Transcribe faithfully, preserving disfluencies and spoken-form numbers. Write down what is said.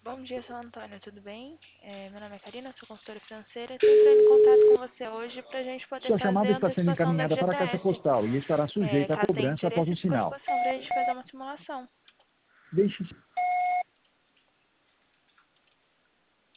Bom dia, seu Antônio, tudo bem? É, meu nome é Karina, sou consultora financeira e estou entrando em contato com você hoje para a gente poder Sua fazer chamada a está sendo antecipação do encaminhada para a caixa F G T S. postal e estará É, sujeita a caso tenha cobrança após interesse, o depois sinal. passar para a gente fazer uma simulação. Deixe